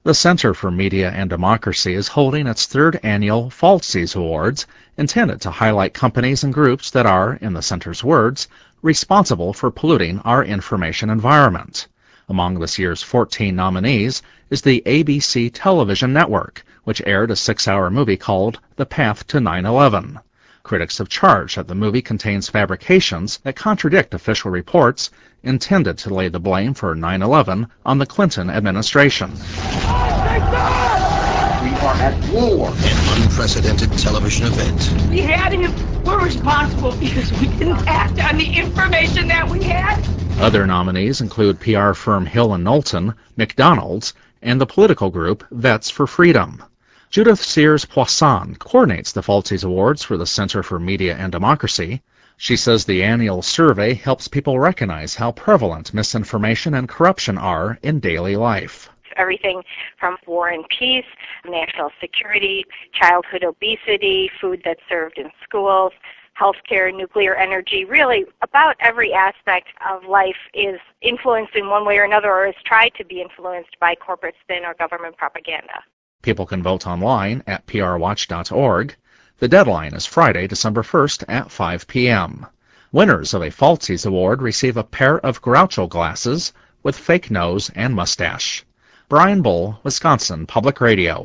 The Center for Media and Democracy is holding its third annual Falsies Awards, intended to highlight companies and groups that are, in the center's words, responsible for polluting our information environment. Among this year's 14 nominees is the ABC television network, which aired a 6-hour movie called The Path to 9/11. Critics have charged that the movie contains fabrications that contradict official reports intended to lay the blame for 9/11 on the Clinton administration. We are at war. An unprecedented television event. We had him. We're responsible because we didn't act on the information that we had. Other nominees include PR firm Hill & Knowlton, McDonald's, and the political group Vets for Freedom. Judith Sears-Poisson coordinates the Falsies Awards for the Center for Media and Democracy. She says the annual survey helps people recognize how prevalent misinformation and corruption are in daily life. Everything from war and peace, national security, childhood obesity, food that's served in schools, healthcare, nuclear energy, really about every aspect of life is influenced in one way or another or is tried to be influenced by corporate spin or government propaganda. People can vote online at prwatch.org. The deadline is Friday, December 1st at 5 p.m. Winners of a Falsies Award receive a pair of Groucho glasses with fake nose and mustache. Brian Bull, Wisconsin Public Radio.